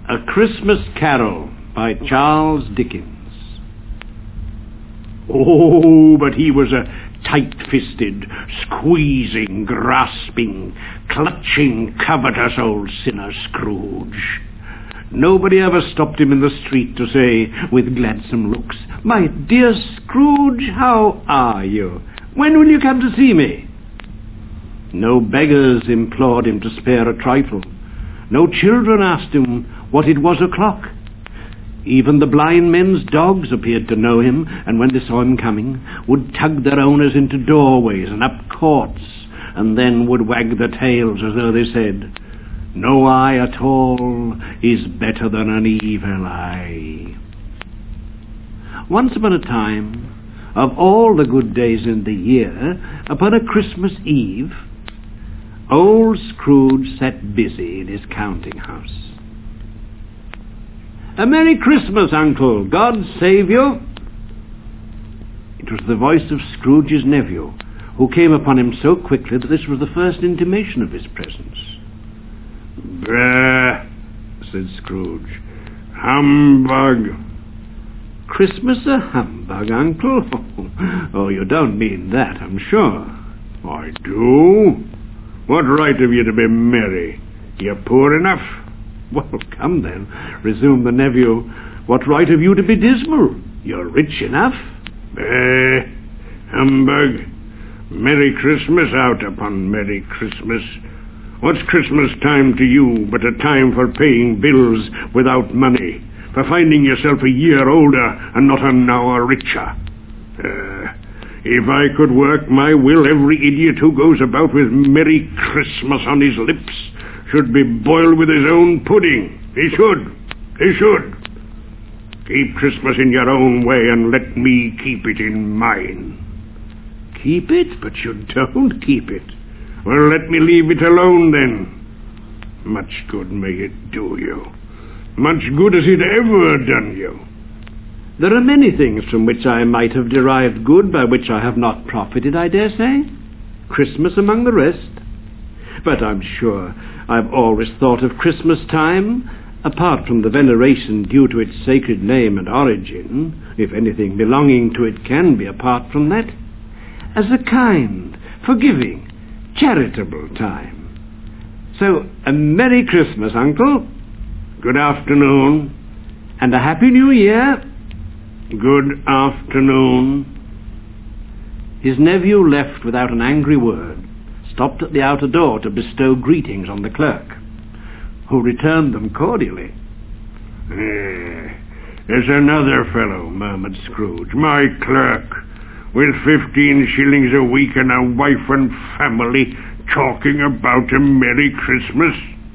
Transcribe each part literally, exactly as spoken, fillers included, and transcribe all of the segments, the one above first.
A Christmas Carol by Charles Dickens. Oh, but he was a tight-fisted, squeezing, grasping, clutching, covetous old sinner, Scrooge. Nobody ever stopped him in the street to say, with gladsome looks, "My dear Scrooge, how are you? When will you come to see me?" No beggars implored him to spare a trifle. No children asked him what it was o'clock. Even the blind men's dogs appeared to know him, and when they saw him coming, would tug their owners into doorways and up courts, and then would wag their tails as though they said, "No eye at all is better than an evil eye." Once upon a time, of all the good days in the year, upon a Christmas Eve, old Scrooge sat busy in his counting-house. "A Merry Christmas, Uncle! God save you!" It was the voice of Scrooge's nephew, who came upon him so quickly that this was the first intimation of his presence. "Bah!" said Scrooge. "Humbug!" "Christmas a humbug, Uncle? Oh, you don't mean that, I'm sure." "I do. What right have you to be merry? You're poor enough." "Well, come then," resumed the nephew. "What right have you to be dismal? You're rich enough." "Eh, humbug! Merry Christmas out upon Merry Christmas. What's Christmas time to you but a time for paying bills without money, for finding yourself a year older and not an hour richer? Uh, if I could work my will, every idiot who goes about with Merry Christmas on his lips should be boiled with his own pudding. He should. He should. Keep Christmas in your own way and let me keep it in mine." "Keep it? But you don't keep it." "Well, let me leave it alone then. Much good may it do you. Much good has it ever done you." "There are many things from which I might have derived good by which I have not profited, I dare say. Christmas among the rest. But I'm sure I've always thought of Christmas time, apart from the veneration due to its sacred name and origin, if anything belonging to it can be apart from that, as a kind, forgiving, charitable time. So, a Merry Christmas, Uncle." "Good afternoon." "And a Happy New Year." "Good afternoon." His nephew left without an angry word, stopped at the outer door to bestow greetings on the clerk, who returned them cordially. Eh, "there's another fellow," murmured Scrooge. "My clerk, with fifteen shillings a week and a wife and family, talking about a Merry Christmas.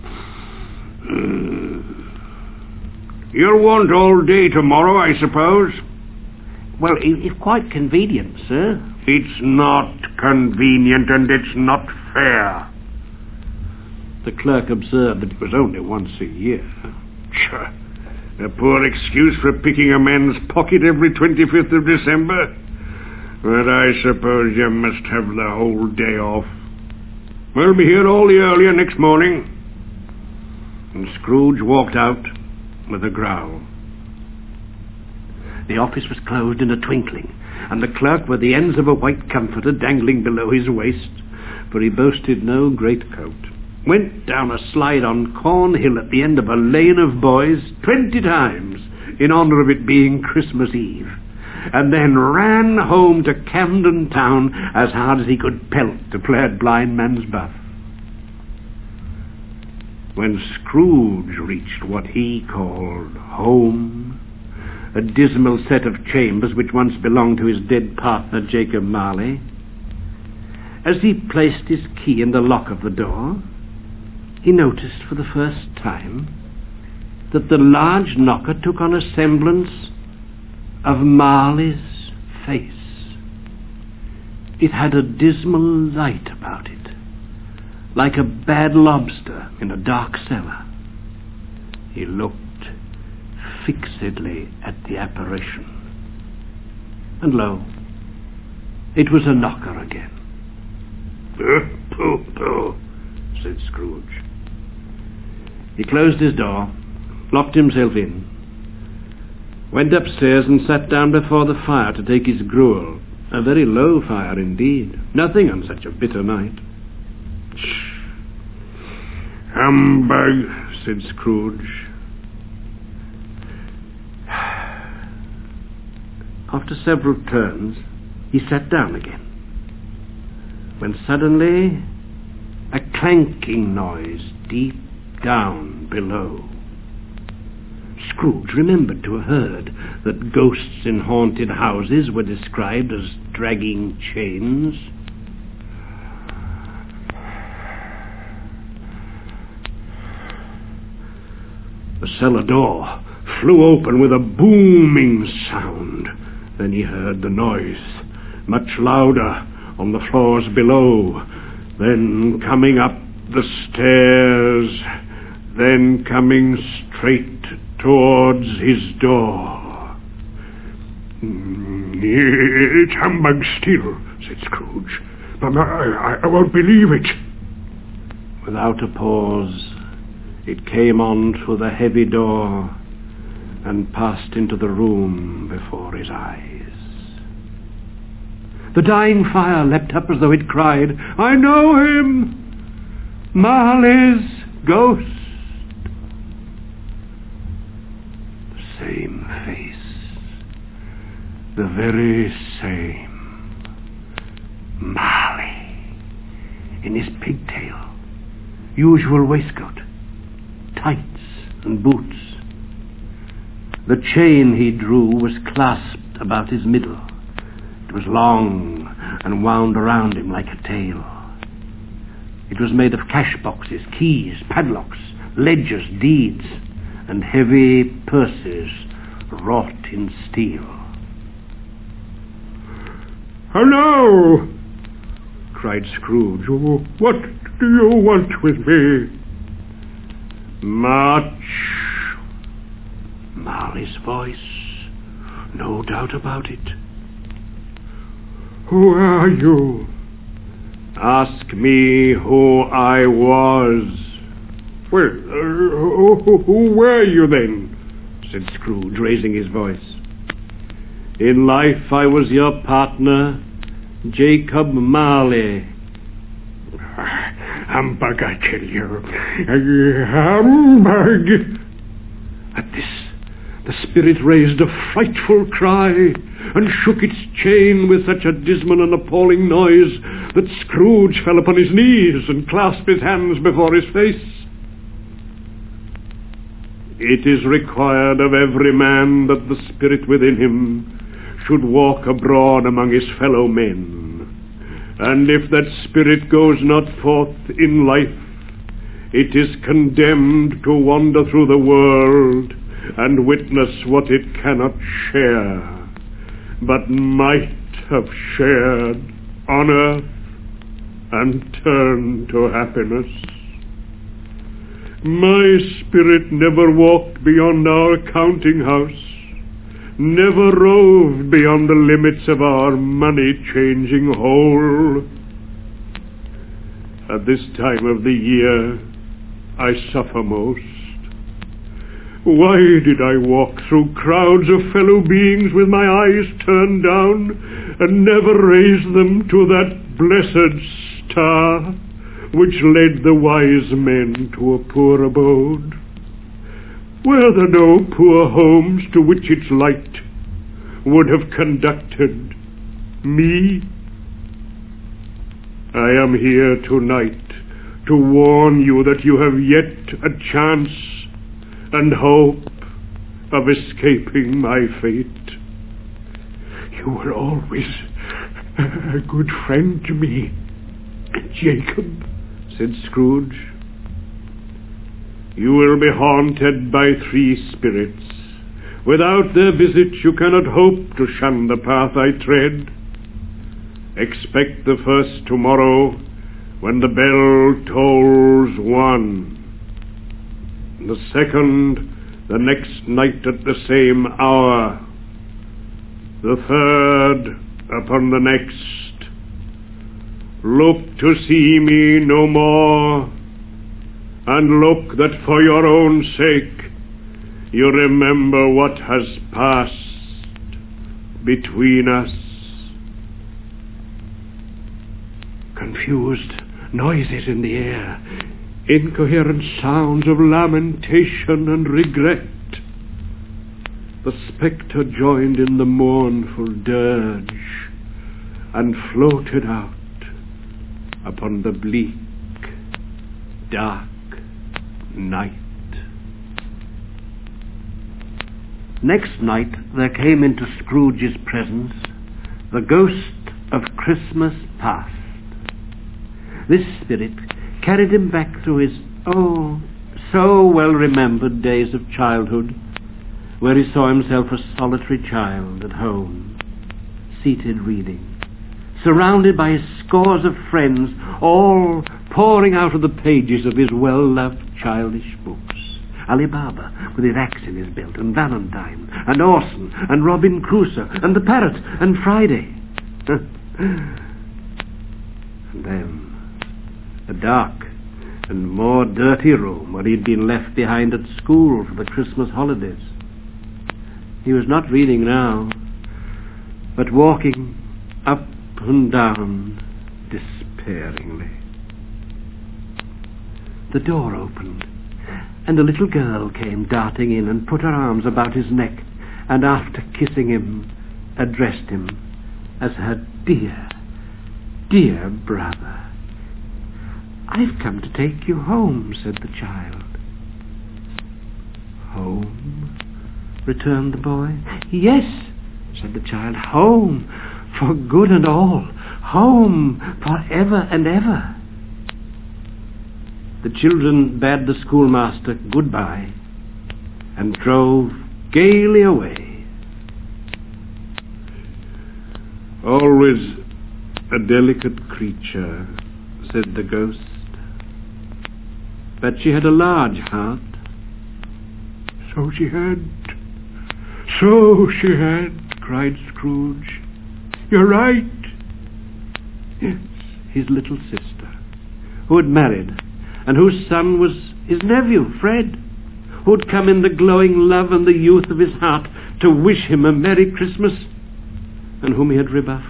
Uh, you'll want all day tomorrow, I suppose?" "Well, if quite convenient, sir." "It's not convenient, and it's not fair." The clerk observed that it was only once a year. Tch, a poor excuse for picking a man's pocket every twenty-fifth of December. But I suppose you must have the whole day off. We'll be here all the earlier next morning." And Scrooge walked out with a growl. The office was closed in a twinkling, and the clerk, with the ends of a white comforter dangling below his waist, for he boasted no greatcoat, went down a slide on Cornhill at the end of a lane of boys twenty times in honor of it being Christmas Eve, and then ran home to Camden Town as hard as he could pelt to play at blind man's buff. When Scrooge reached what he called home, a dismal set of chambers which once belonged to his dead partner Jacob Marley, as he placed his key in the lock of the door, he noticed for the first time that the large knocker took on a semblance of Marley's face. It had a dismal light about it, like a bad lobster in a dark cellar. He looked fixedly at the apparition, and lo, it was a knocker again. "Pooh, pooh, pooh," said Scrooge. He closed his door, locked himself in, went upstairs and sat down before the fire to take his gruel. A very low fire indeed. Nothing on such a bitter night. Shh. Humbug, said Scrooge. After several turns, he sat down again, when suddenly a clanking noise deep down below. Scrooge remembered to have heard that ghosts in haunted houses were described as dragging chains. The cellar door flew open with a booming sound. Then he heard the noise, much louder, on the floors below. Then coming up the stairs, then coming straight towards his door. It's humbug still, said Scrooge, but I, I won't believe it. Without a pause, it came on through the heavy door and passed into the room before his eyes. The dying fire leapt up as though it cried, I know him! Marley's ghost! The same face. The very same. Marley. In his pigtail. Usual waistcoat. Tights and boots. The chain he drew was clasped about his middle. It was long and wound around him like a tail. It was made of cash boxes, keys, padlocks, ledgers, deeds, and heavy purses wrought in steel. Hello! Cried Scrooge. What do you want with me? Much. Marley's voice. No doubt about it. Who are you? Ask me who I was. Well, uh, who, who were you then? Said Scrooge, raising his voice. In life I was your partner, Jacob Marley. Humbug, I tell you. Humbug! At this, the spirit raised a frightful cry and shook its chain with such a dismal and appalling noise that Scrooge fell upon his knees and clasped his hands before his face. It is required of every man that the spirit within him should walk abroad among his fellow men. And if that spirit goes not forth in life, it is condemned to wander through the world and witness what it cannot share, but might have shared on earth and turn to happiness. My spirit never walked beyond our counting house, never roved beyond the limits of our money-changing hole. At this time of the year, I suffer most. Why did I walk through crowds of fellow beings with my eyes turned down and never raise them to that blessed star which led the wise men to a poor abode? Were there no poor homes to which its light would have conducted me? I am here tonight to warn you that you have yet a chance and hope of escaping my fate. You were always a good friend to me, Jacob, said Scrooge. You will be haunted by three spirits. Without their visit you cannot hope to shun the path I tread. Expect the first tomorrow, when the bell tolls one. The second, the next night at the same hour. The third, upon the next. Look to see me no more, and look that for your own sake You remember what has passed between us. Confused noises in the air, incoherent sounds of lamentation and regret. The spectre joined in the mournful dirge and floated out upon the bleak, dark night. Next night there came into Scrooge's presence the ghost of Christmas past. This spirit carried him back through his, oh, so well-remembered days of childhood, where he saw himself a solitary child at home, seated reading, surrounded by his scores of friends, all pouring out of the pages of his well-loved childish books. Ali Baba, with his axe in his belt, and Valentine, and Orson, and Robin Crusoe, and the parrot, and Friday. And then, a dark and more dirty room where he'd been left behind at school for the Christmas holidays. He was not reading now, but walking up and down despairingly. The door opened, and a little girl came darting in and put her arms about his neck, and after kissing him, addressed him as her dear, dear brother. "I've come to take you home," said the child. "Home?" returned the boy. "Yes," said the child, "home, for good and all, home for ever and ever." The children bade the schoolmaster goodbye and drove gaily away. "Always a delicate creature," said the ghost, "but she had a large heart." "So she had, so she had," cried Scrooge. "You're right." Yes, his little sister, who had married, and whose son was his nephew, Fred, who had come in the glowing love and the youth of his heart to wish him a Merry Christmas, and whom he had rebuffed.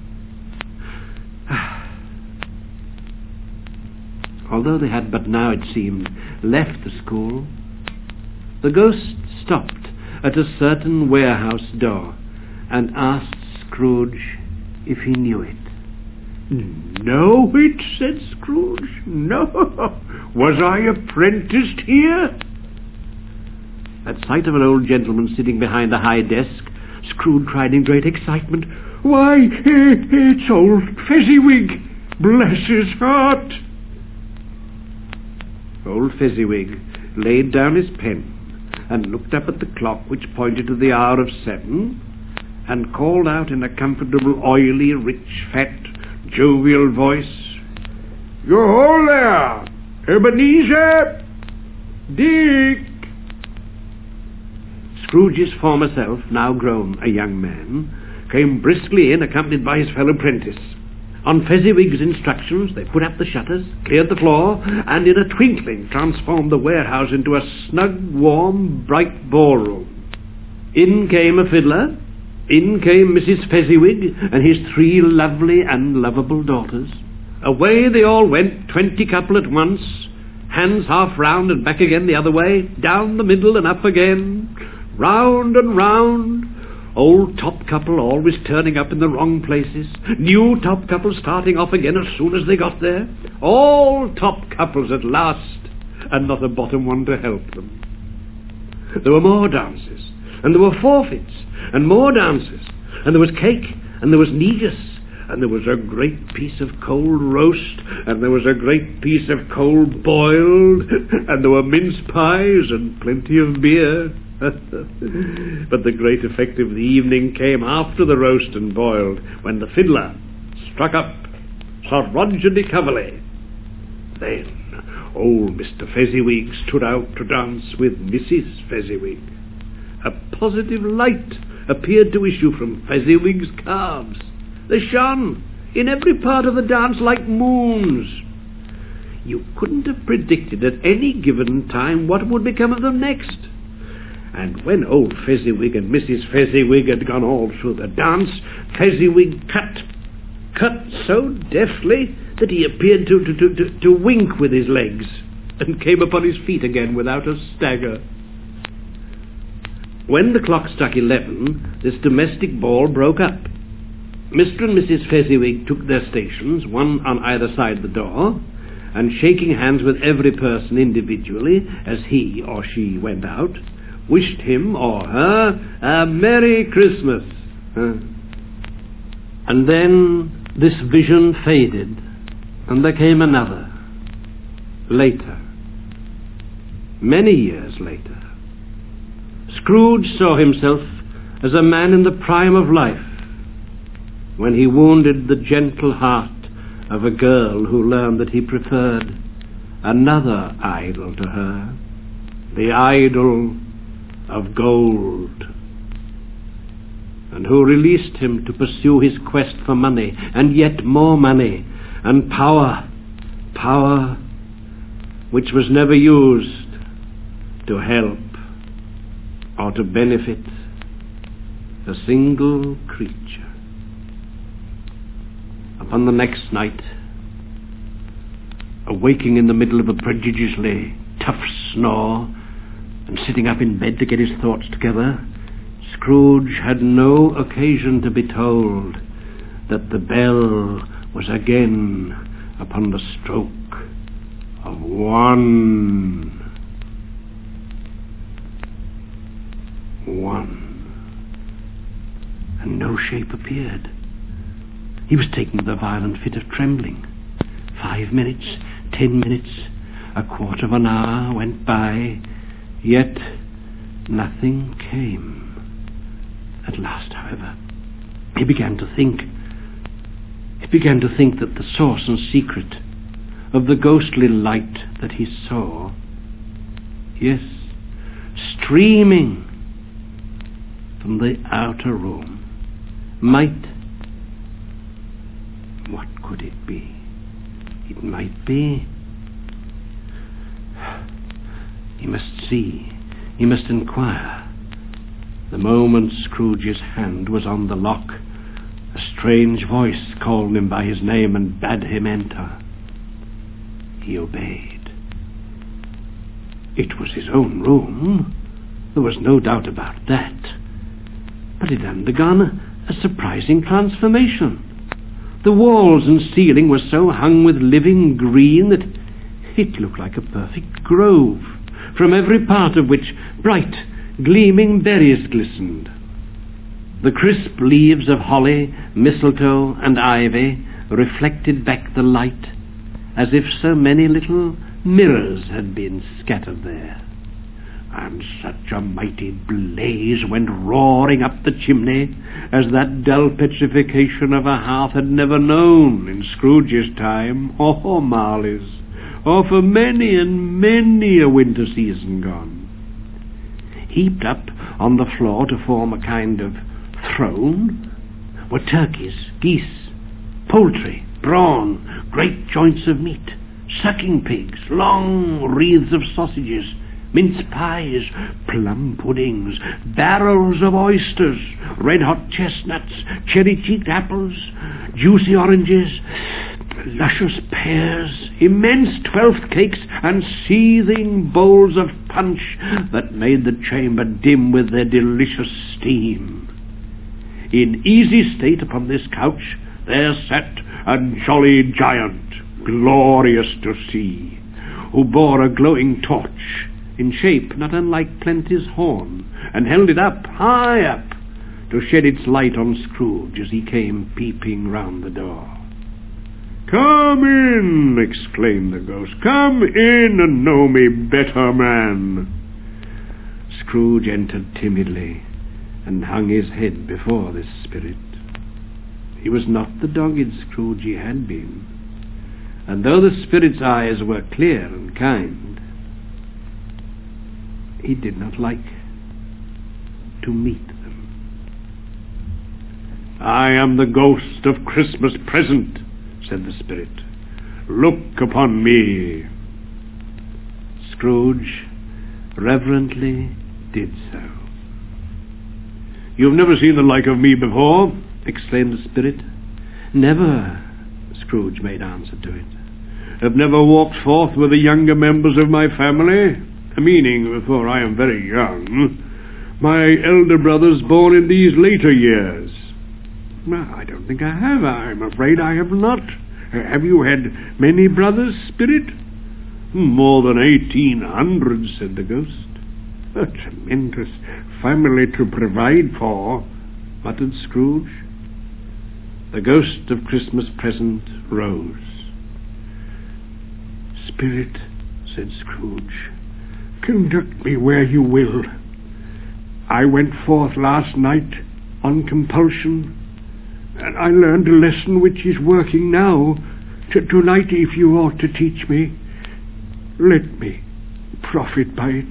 Although they had but now, it seemed, left the school, the ghost stopped at a certain warehouse door and asked Scrooge if he knew it. "Know it?" said Scrooge. "No. Was I apprenticed here?" At sight of an old gentleman sitting behind a high desk, Scrooge cried in great excitement, "Why, it's old Fezziwig! Bless his heart!" Old Fezziwig laid down his pen and looked up at the clock which pointed to the hour of seven, and called out in a comfortable, oily, rich, fat, jovial voice, "You hold there! Ebenezer! Dick!" Scrooge's former self, now grown a young man, came briskly in, accompanied by his fellow apprentice. On Fezziwig's instructions, they put up the shutters, cleared the floor, and in a twinkling transformed the warehouse into a snug, warm, bright ballroom. In came a fiddler, in came Missus Fezziwig and his three lovely and lovable daughters. Away they all went, twenty couple at once, hands half round and back again the other way, down the middle and up again, round and round. Old top couple always turning up in the wrong places, new top couple starting off again as soon as they got there, all top couples at last, and not a bottom one to help them. There were more dances, and there were forfeits, and more dances, and there was cake, and there was negus, and there was a great piece of cold roast, and there was a great piece of cold boiled, and there were mince pies and plenty of beer. But the great effect of the evening came after the roast and boiled, when the fiddler struck up Sir Roger de Coverley. Then old Mister Fezziwig stood out to dance with Missus Fezziwig. A positive light appeared to issue from Fezziwig's calves. They shone in every part of the dance like moons. You couldn't have predicted at any given time what would become of them next. And when old Fezziwig and Missus Fezziwig had gone all through the dance, Fezziwig cut, cut so deftly that he appeared to, to, to, to, to wink with his legs, and came upon his feet again without a stagger. When the clock struck eleven, this domestic ball broke up. Mister and Missus Fezziwig took their stations, one on either side the door, and shaking hands with every person individually as he or she went out, wished him or her a Merry Christmas. Huh? And then this vision faded, and there came another, later, many years later. Scrooge saw himself as a man in the prime of life, when he wounded the gentle heart of a girl who learned that he preferred another idol to her, the idol of gold, and who released him to pursue his quest for money, and yet more money, and power, power which was never used to help or to benefit a single creature. Upon the next night, awaking in the middle of a prodigiously tough snore and sitting up in bed to get his thoughts together, Scrooge had no occasion to be told that the bell was again upon the stroke of one. One. And no shape appeared. He was taken with a violent fit of trembling. Five minutes, ten minutes, a quarter of an hour went by, yet nothing came. At last, however, he began to think. He began to think that the source and secret of the ghostly light that he saw, yes, streaming from the outer room, might, what could it be? It might be... He must see. He must inquire. The moment Scrooge's hand was on the lock, a strange voice called him by his name and bade him enter. He obeyed. It was his own room. There was no doubt about that. But it had undergone a surprising transformation. The walls and ceiling were so hung with living green that it looked like a perfect grove, from every part of which bright, gleaming berries glistened. The crisp leaves of holly, mistletoe, and ivy reflected back the light, as if so many little mirrors had been scattered there. And such a mighty blaze went roaring up the chimney as that dull petrification of a hearth had never known in Scrooge's time, or Marley's, or for many and many a winter season gone. Heaped up on the floor to form a kind of throne were turkeys, geese, poultry, brawn, great joints of meat, sucking pigs, long wreaths of sausages, mince pies, plum puddings, barrels of oysters, red-hot chestnuts, cherry-cheeked apples, juicy oranges, luscious pears, immense twelfth cakes, and seething bowls of punch that made the chamber dim with their delicious steam. In easy state upon this couch there sat a jolly giant, glorious to see, who bore a glowing torch, in shape not unlike Plenty's horn, and held it up, high up, to shed its light on Scrooge as he came peeping round the door. "Come in," exclaimed the ghost. "Come in and know me better, man." Scrooge entered timidly and hung his head before this spirit. He was not the dogged Scrooge he had been, and though the spirit's eyes were clear and kind, he did not like to meet them. "I am the ghost of Christmas present," said the spirit. "Look upon me." Scrooge reverently did so. "You've never seen the like of me before?" exclaimed the spirit. "Never," Scrooge made answer to it. "Have never walked forth with the younger members of my family? Meaning, for I am very young, my elder brothers born in these later years." "Well, I don't think I have. I'm afraid I have not. Have you had many brothers, spirit?" "More than eighteen hundred," said the ghost. "A tremendous family to provide for," muttered Scrooge. The ghost of Christmas Present rose. "Spirit," said Scrooge, "conduct me where you will. I went forth last night on compulsion, and I learned a lesson which is working now. To tonight, if you ought to teach me, let me profit by it."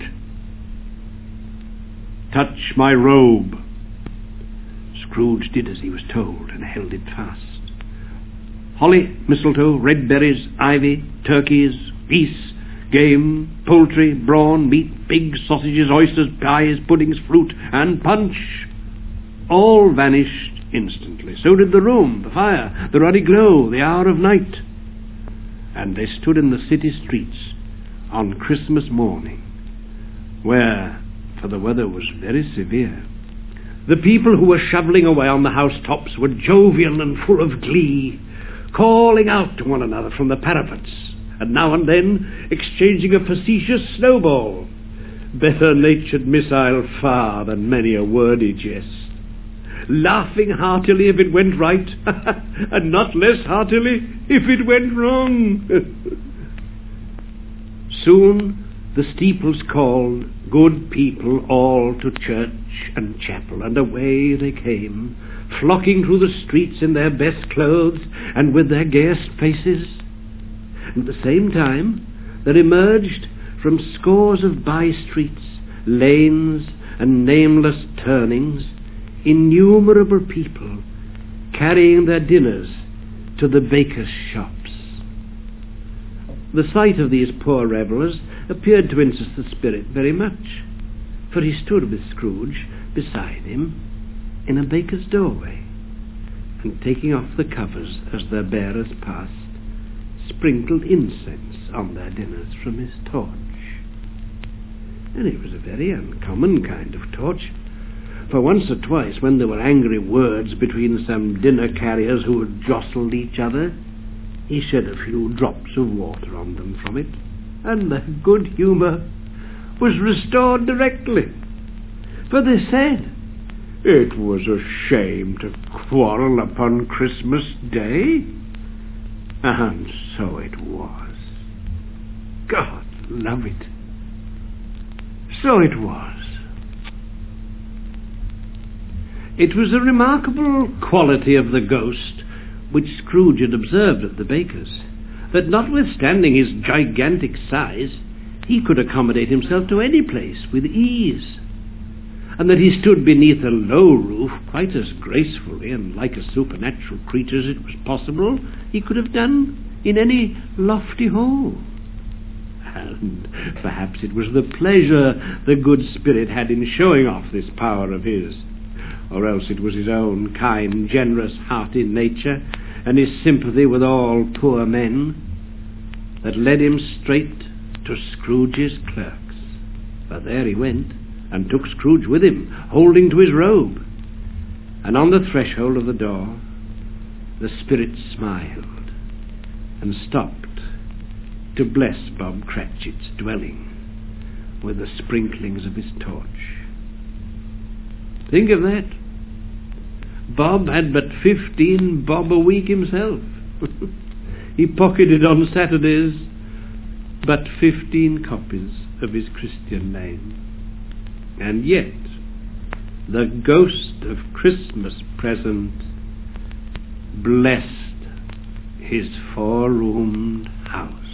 "Touch my robe." Scrooge did as he was told and held it fast. Holly, mistletoe, red berries, ivy, turkeys, geese, game, poultry, brawn, meat, pigs, sausages, oysters, pies, puddings, fruit, and punch all vanished instantly. So did the room, the fire, the ruddy glow, the hour of night. And they stood in the city streets on Christmas morning, where, for the weather was very severe, the people who were shoveling away on the housetops were jovial and full of glee, calling out to one another from the parapets, and now and then exchanging a facetious snowball, better-natured missile far than many a wordy jest, laughing heartily if it went right, and not less heartily if it went wrong. Soon the steeples called good people all to church and chapel, and away they came, flocking through the streets in their best clothes and with their gayest faces. At the same time there emerged from scores of by-streets, lanes, and nameless turnings innumerable people carrying their dinners to the bakers' shops. The sight of these poor revellers appeared to interest the spirit very much, for he stood with Scrooge beside him in a baker's doorway, and taking off the covers as their bearers passed, sprinkled incense on their dinners from his torch. And it was a very uncommon kind of torch, for once or twice when there were angry words between some dinner carriers who had jostled each other, he shed a few drops of water on them from it, and their good humour was restored directly. For they said, "It was a shame to quarrel upon Christmas Day." And so it was. God love it. So it was. It was a remarkable quality of the ghost which Scrooge had observed at the baker's, that notwithstanding his gigantic size, he could accommodate himself to any place with ease, and that he stood beneath a low roof quite as gracefully and like a supernatural creature as it was possible he could have done in any lofty hall. And perhaps it was the pleasure the good spirit had in showing off this power of his, or else it was his own kind, generous heart in nature, and his sympathy with all poor men, that led him straight to Scrooge's clerks. But there he went, and took Scrooge with him, holding to his robe. And on the threshold of the door, the spirit smiled, and stopped to bless Bob Cratchit's dwelling with the sprinklings of his torch. Think of that. Bob had but fifteen bob a week himself. He pocketed on Saturdays but fifteen copies of his Christian name. And yet the ghost of Christmas Present blessed his four-roomed house.